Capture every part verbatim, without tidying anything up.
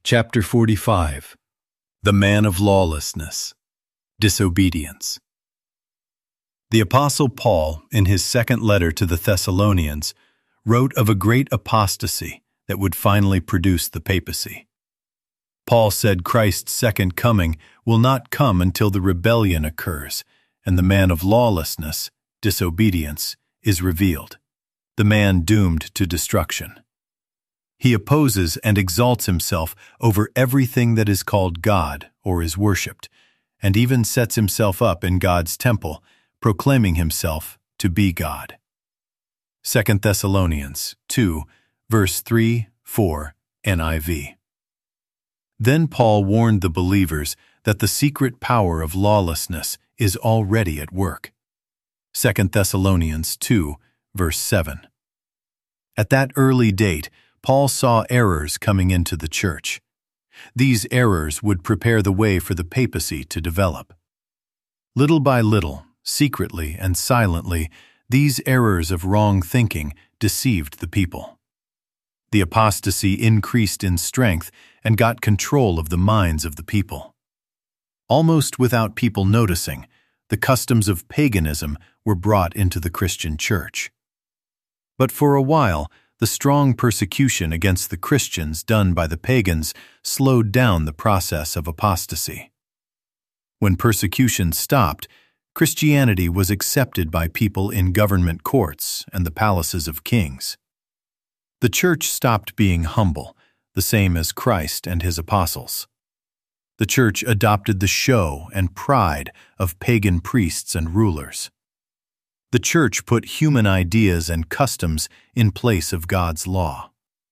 Chapter forty-five. The Man of Lawlessness. Disobedience. The Apostle Paul, in his second letter to the Thessalonians, wrote of a great apostasy that would finally produce the papacy. Paul said Christ's second coming will not come until the rebellion occurs and the man of lawlessness, disobedience, is revealed, the man doomed to destruction. He opposes and exalts himself over everything that is called God or is worshipped, and even sets himself up in God's temple, proclaiming himself to be God. Second Thessalonians two, verse three, four, N I V. Then Paul warned the believers that the secret power of lawlessness is already at work. Second Thessalonians two, verse seven. At that early date, Paul saw errors coming into the church. These errors would prepare the way for the papacy to develop. Little by little, secretly and silently, these errors of wrong thinking deceived the people. The apostasy increased in strength and got control of the minds of the people. Almost without people noticing, the customs of paganism were brought into the Christian church. But for a while, the strong persecution against the Christians done by the pagans slowed down the process of apostasy. When persecution stopped, Christianity was accepted by people in government courts and the palaces of kings. The church stopped being humble, the same as Christ and his apostles. The church adopted the show and pride of pagan priests and rulers. The church put human ideas and customs in place of God's law.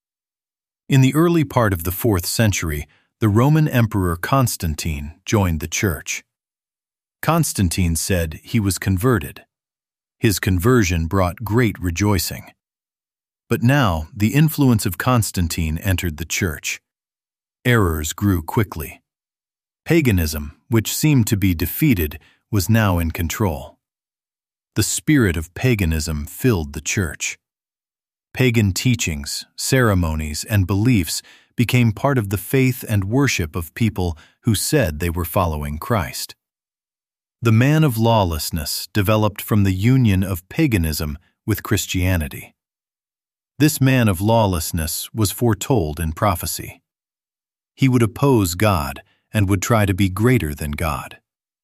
In the early part of the fourth century, the Roman Emperor Constantine joined the church. Constantine said he was converted. His conversion brought great rejoicing. But now the influence of Constantine entered the church. Errors grew quickly. Paganism, which seemed to be defeated, was now in control. The spirit of paganism filled the church. Pagan teachings, ceremonies, and beliefs became part of the faith and worship of people who said they were following Christ. The man of lawlessness developed from the union of paganism with Christianity. This man of lawlessness was foretold in prophecy. He would oppose God and would try to be greater than God.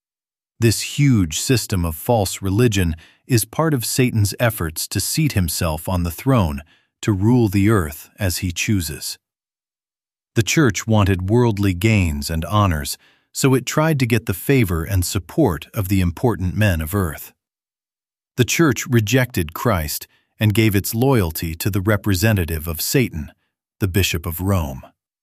This huge system of false religion is part of Satan's efforts to seat himself on the throne, to rule the earth as he chooses. The church wanted worldly gains and honors, so it tried to get the favor and support of the important men of earth. The church rejected Christ and gave its loyalty to the representative of Satan, the Bishop of Rome.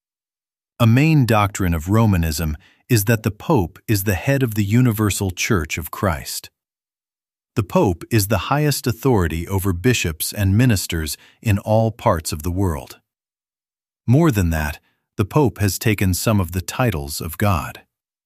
A main doctrine of Romanism is that the Pope is the head of the universal Church of Christ. The Pope is the highest authority over bishops and ministers in all parts of the world. More than that, the Pope has taken some of the titles of God.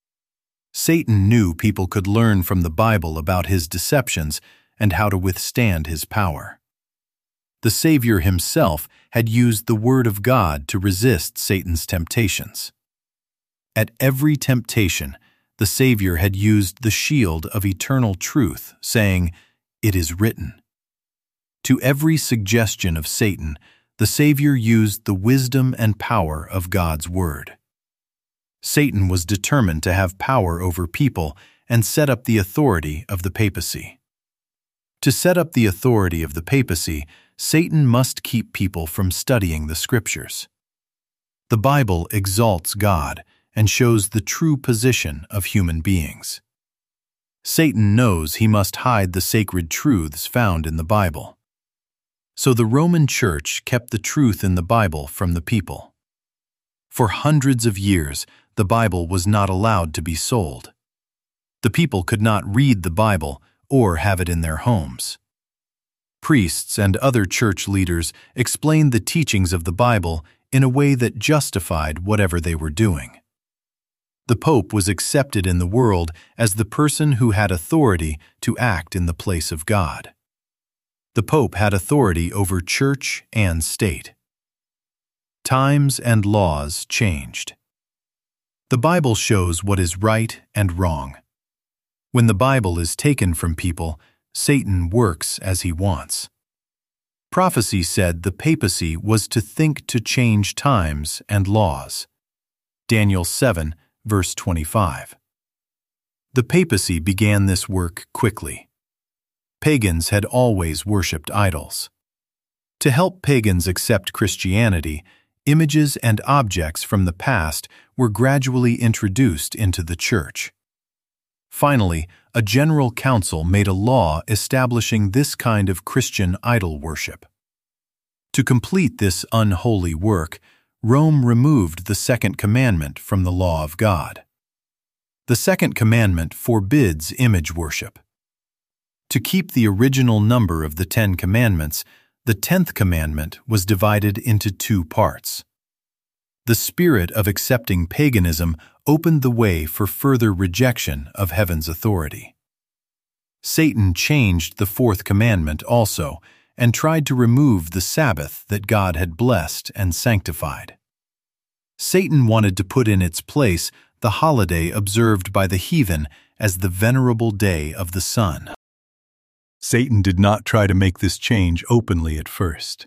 Satan knew people could learn from the Bible about his deceptions and how to withstand his power. The Savior himself had used the Word of God to resist Satan's temptations. At every temptation, the Savior had used the shield of eternal truth, saying, "It is written." To every suggestion of Satan, the Savior used the wisdom and power of God's Word. Satan was determined to have power over people and set up the authority of the papacy. To set up the authority of the papacy, Satan must keep people from studying the Scriptures. The Bible exalts God and shows the true position of human beings. Satan knows he must hide the sacred truths found in the Bible. So the Roman Church kept the truth in the Bible from the people. For hundreds of years, the Bible was not allowed to be sold. The people could not read the Bible or have it in their homes. Priests and other church leaders explained the teachings of the Bible in a way that justified whatever they were doing. The Pope was accepted in the world as the person who had authority to act in the place of God. The Pope had authority over church and state. Times and laws changed. The Bible shows what is right and wrong. When the Bible is taken from people, Satan works as he wants. Prophecy said the papacy was to think to change times and laws. Daniel seven, verse twenty-five. The papacy began this work quickly. Pagans had always worshipped idols. To help pagans accept Christianity, images and objects from the past were gradually introduced into the church. Finally, a general council made a law establishing this kind of Christian idol worship. To complete this unholy work, Rome removed the second commandment from the law of God. The second commandment forbids image worship. To keep the original number of the Ten Commandments, the tenth commandment was divided into two parts. The spirit of accepting paganism opened the way for further rejection of heaven's authority. Satan changed the fourth commandment also and tried to remove the Sabbath that God had blessed and sanctified. Satan wanted to put in its place the holiday observed by the heathen as the venerable day of the sun. Satan did not try to make this change openly at first.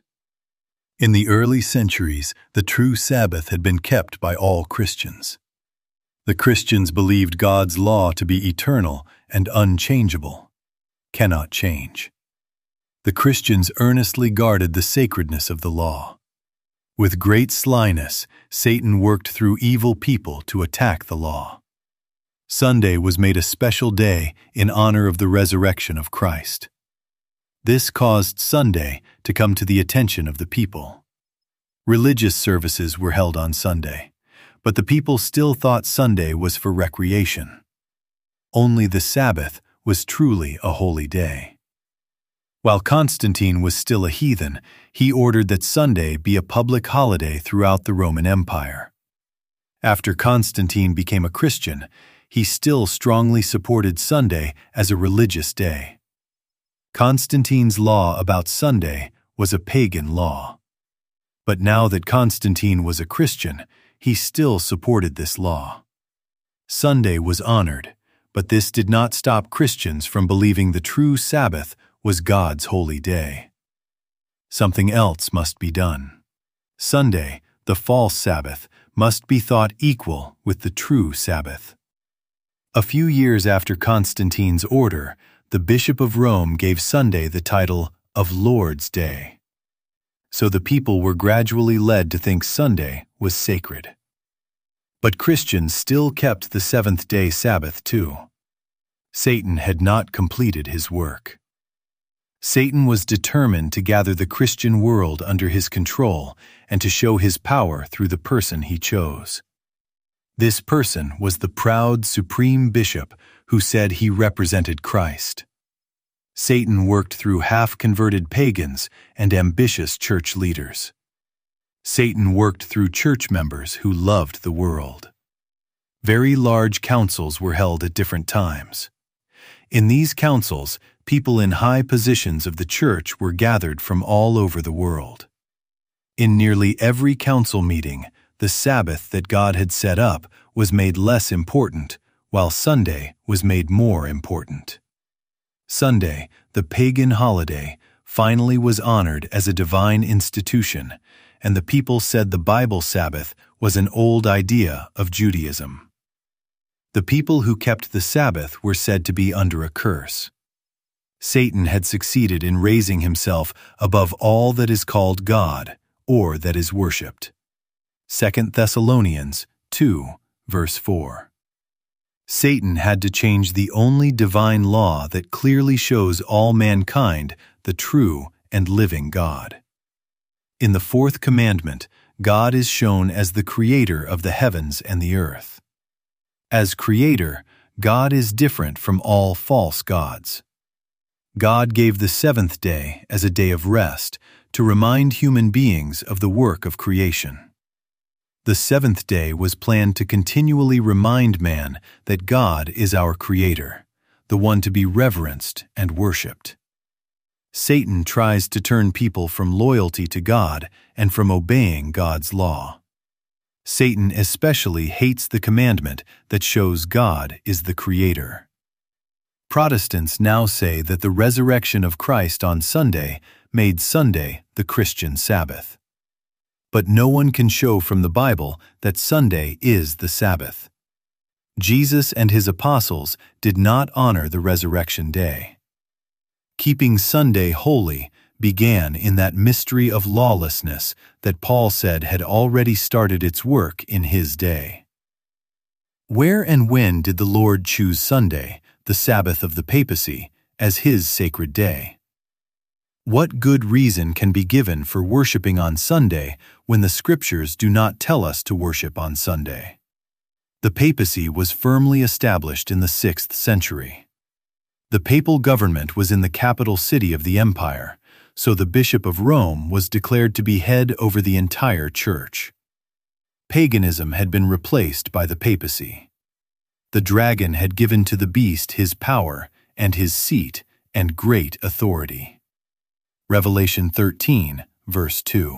In the early centuries, the true Sabbath had been kept by all Christians. The Christians believed God's law to be eternal and unchangeable, cannot change. The Christians earnestly guarded the sacredness of the law. With great slyness, Satan worked through evil people to attack the law. Sunday was made a special day in honor of the resurrection of Christ. This caused Sunday to come to the attention of the people. Religious services were held on Sunday, but the people still thought Sunday was for recreation. Only the Sabbath was truly a holy day. While Constantine was still a heathen, he ordered that Sunday be a public holiday throughout the Roman Empire. After Constantine became a Christian, he still strongly supported Sunday as a religious day. Constantine's law about Sunday was a pagan law. But now that Constantine was a Christian, he still supported this law. Sunday was honored, but this did not stop Christians from believing the true Sabbath was God's holy day. Something else must be done. Sunday, the false Sabbath, must be thought equal with the true Sabbath. A few years after Constantine's order, the Bishop of Rome gave Sunday the title of Lord's Day. So the people were gradually led to think Sunday was sacred. But Christians still kept the seventh-day Sabbath too. Satan had not completed his work. Satan was determined to gather the Christian world under his control and to show his power through the person he chose. This person was the proud supreme bishop who said he represented Christ. Satan worked through half-converted pagans and ambitious church leaders. Satan worked through church members who loved the world. Very large councils were held at different times. In these councils, people in high positions of the church were gathered from all over the world. In nearly every council meeting, the Sabbath that God had set up was made less important, while Sunday was made more important. Sunday, the pagan holiday, finally was honored as a divine institution, and the people said the Bible Sabbath was an old idea of Judaism. The people who kept the Sabbath were said to be under a curse. Satan had succeeded in raising himself above all that is called God or that is worshipped. Second Thessalonians two, verse four. Satan had to change the only divine law that clearly shows all mankind the true and living God. In the fourth commandment, God is shown as the creator of the heavens and the earth. As creator, God is different from all false gods. God gave the seventh day as a day of rest to remind human beings of the work of creation. The seventh day was planned to continually remind man that God is our creator, the one to be reverenced and worshipped. Satan tries to turn people from loyalty to God and from obeying God's law. Satan especially hates the commandment that shows God is the Creator. Protestants now say that the resurrection of Christ on Sunday made Sunday the Christian Sabbath. But no one can show from the Bible that Sunday is the Sabbath. Jesus and his apostles did not honor the resurrection day. Keeping Sunday holy began in that mystery of lawlessness that Paul said had already started its work in his day. Where and when did the Lord choose Sunday, the Sabbath of the papacy, as his sacred day? What good reason can be given for worshiping on Sunday when the Scriptures do not tell us to worship on Sunday? The papacy was firmly established in the sixth century. The papal government was in the capital city of the empire, so the Bishop of Rome was declared to be head over the entire church. Paganism had been replaced by the papacy. The dragon had given to the beast his power and his seat and great authority. Revelation thirteen, verse two.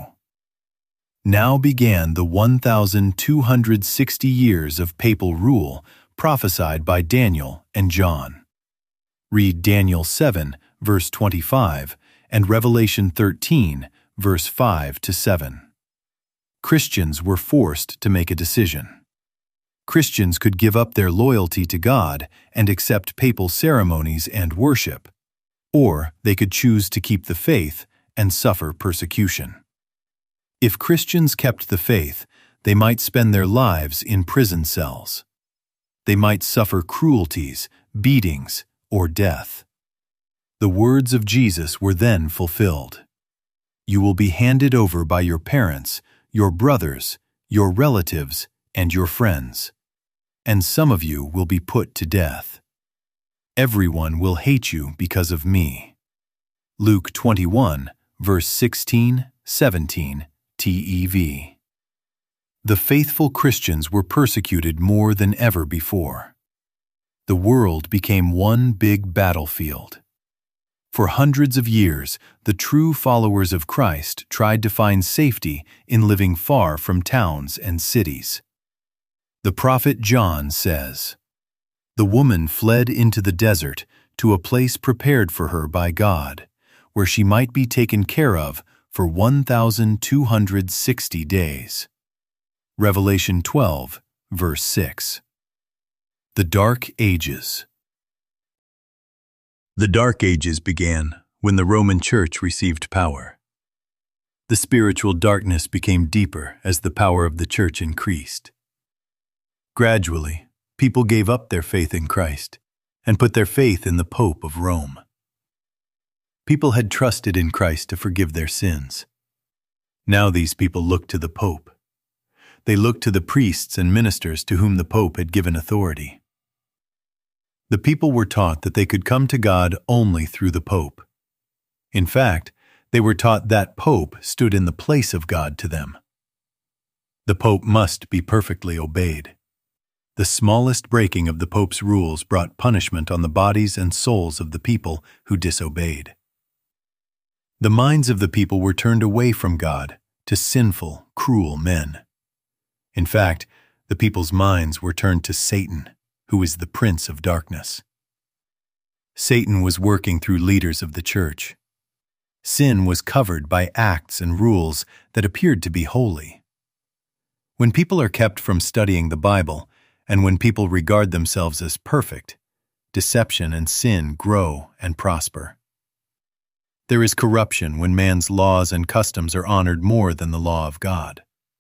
Now began the one thousand two hundred sixty years of papal rule prophesied by Daniel and John. Read Daniel seven, verse twenty-five, and Revelation thirteen, verse five to seven. Christians were forced to make a decision. Christians could give up their loyalty to God and accept papal ceremonies and worship, or they could choose to keep the faith and suffer persecution. If Christians kept the faith, they might spend their lives in prison cells. They might suffer cruelties, beatings, or death. The words of Jesus were then fulfilled. You will be handed over by your parents, your brothers, your relatives, and your friends, and some of you will be put to death. Everyone will hate you because of me. Luke twenty-one, verse sixteen, seventeen, T E V. The faithful Christians were persecuted more than ever before. The world became one big battlefield. For hundreds of years, the true followers of Christ tried to find safety in living far from towns and cities. The prophet John says, "The woman fled into the desert to a place prepared for her by God, where she might be taken care of for one thousand two hundred sixty days." Revelation twelve, verse six. The Dark Ages. The Dark Ages began when the Roman Church received power. The spiritual darkness became deeper as the power of the Church increased. Gradually, people gave up their faith in Christ and put their faith in the Pope of Rome. People had trusted in Christ to forgive their sins. Now these people looked to the Pope. They looked to the priests and ministers to whom the Pope had given authority. The people were taught that they could come to God only through the Pope. In fact, they were taught that Pope stood in the place of God to them. The Pope must be perfectly obeyed. The smallest breaking of the Pope's rules brought punishment on the bodies and souls of the people who disobeyed. The minds of the people were turned away from God to sinful, cruel men. In fact, the people's minds were turned to Satan, who is the prince of darkness. Satan was working through leaders of the church. Sin was covered by acts and rules that appeared to be holy. When people are kept from studying the Bible, and when people regard themselves as perfect, deception and sin grow and prosper. There is corruption when man's laws and customs are honored more than the law of God.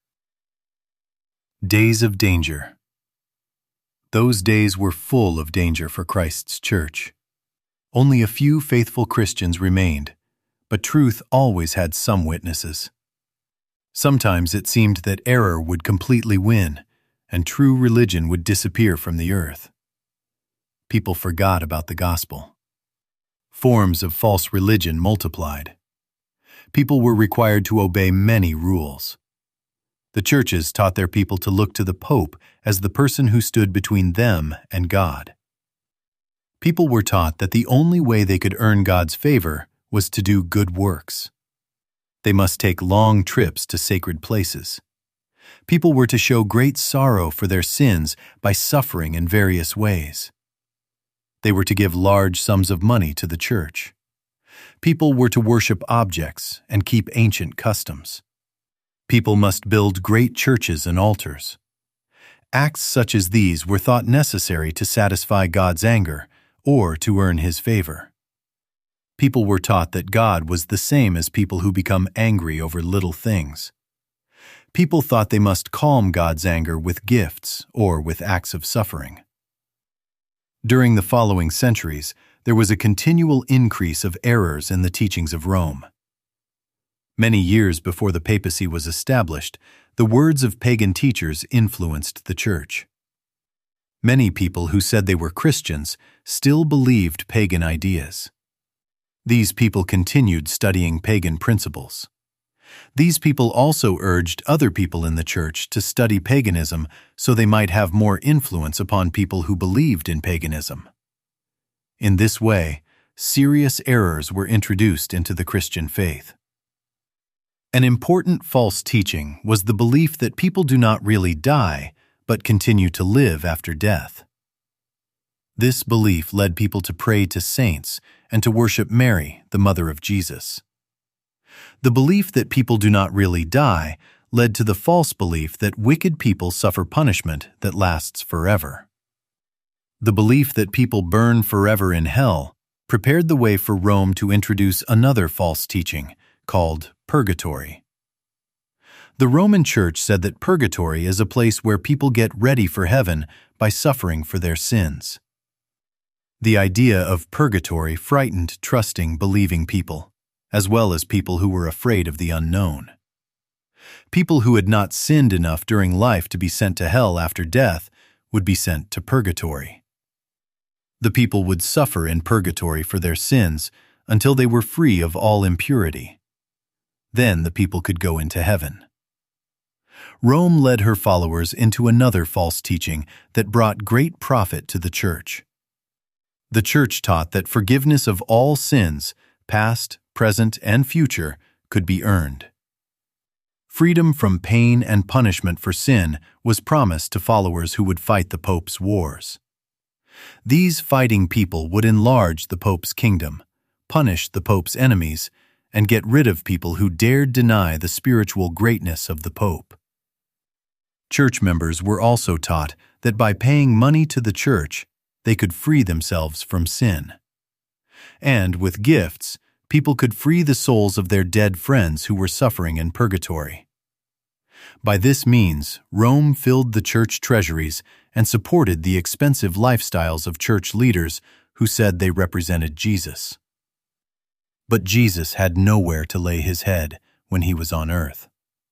Days of danger. Those days were full of danger for Christ's church. Only a few faithful Christians remained, but truth always had some witnesses. Sometimes it seemed that error would completely win, and true religion would disappear from the earth. People forgot about the gospel. Forms of false religion multiplied. People were required to obey many rules. The churches taught their people to look to the Pope as the person who stood between them and God. People were taught that the only way they could earn God's favor was to do good works. They must take long trips to sacred places. People were to show great sorrow for their sins by suffering in various ways. They were to give large sums of money to the church. People were to worship objects and keep ancient customs. People must build great churches and altars. Acts such as these were thought necessary to satisfy God's anger or to earn His favor. People were taught that God was the same as people who become angry over little things. People thought they must calm God's anger with gifts or with acts of suffering. During the following centuries, there was a continual increase of errors in the teachings of Rome. Many years before the papacy was established, the words of pagan teachers influenced the church. Many people who said they were Christians still believed pagan ideas. These people continued studying pagan principles. These people also urged other people in the church to study paganism so they might have more influence upon people who believed in paganism. In this way, serious errors were introduced into the Christian faith. An important false teaching was the belief that people do not really die, but continue to live after death. This belief led people to pray to saints and to worship Mary, the mother of Jesus. The belief that people do not really die led to the false belief that wicked people suffer punishment that lasts forever. The belief that people burn forever in hell prepared the way for Rome to introduce another false teaching called purgatory. The Roman Church said that purgatory is a place where people get ready for heaven by suffering for their sins. The idea of purgatory frightened trusting, believing people, as well as people who were afraid of the unknown. People who had not sinned enough during life to be sent to hell after death would be sent to purgatory. The people would suffer in purgatory for their sins until they were free of all impurity. Then the people could go into heaven. Rome led her followers into another false teaching that brought great profit to the church. The church taught that forgiveness of all sins, past, present, and future, could be earned. Freedom from pain and punishment for sin was promised to followers who would fight the Pope's wars. These fighting people would enlarge the Pope's kingdom, punish the Pope's enemies, and get rid of people who dared deny the spiritual greatness of the Pope. Church members were also taught that by paying money to the church, they could free themselves from sin. And with gifts, people could free the souls of their dead friends who were suffering in purgatory. By this means, Rome filled the church treasuries and supported the expensive lifestyles of church leaders who said they represented Jesus. But Jesus had nowhere to lay his head when he was on earth.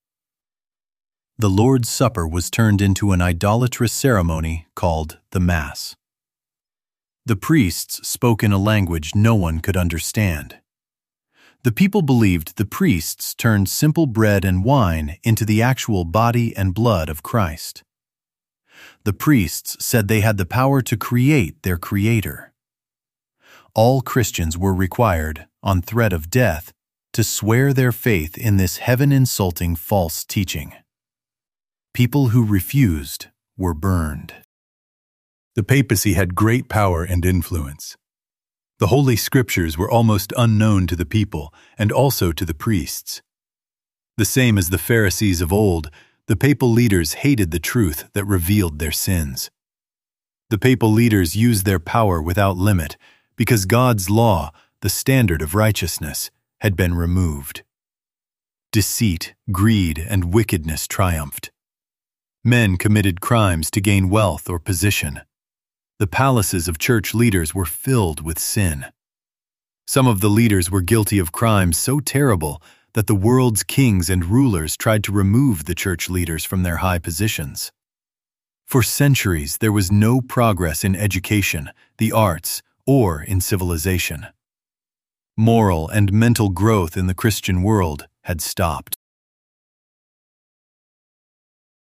The Lord's Supper was turned into an idolatrous ceremony called the Mass. The priests spoke in a language no one could understand. The people believed the priests turned simple bread and wine into the actual body and blood of Christ. The priests said they had the power to create their Creator. All Christians were required, on threat of death, to swear their faith in this heaven-insulting false teaching. People who refused were burned. The papacy had great power and influence. The Holy Scriptures were almost unknown to the people and also to the priests. The same as the Pharisees of old, the papal leaders hated the truth that revealed their sins. The papal leaders used their power without limit because God's law, the standard of righteousness, had been removed. Deceit, greed, and wickedness triumphed. Men committed crimes to gain wealth or position. The palaces of church leaders were filled with sin. Some of the leaders were guilty of crimes so terrible that the world's kings and rulers tried to remove the church leaders from their high positions. For centuries, there was no progress in education, the arts, or in civilization. Moral and mental growth in the Christian world had stopped.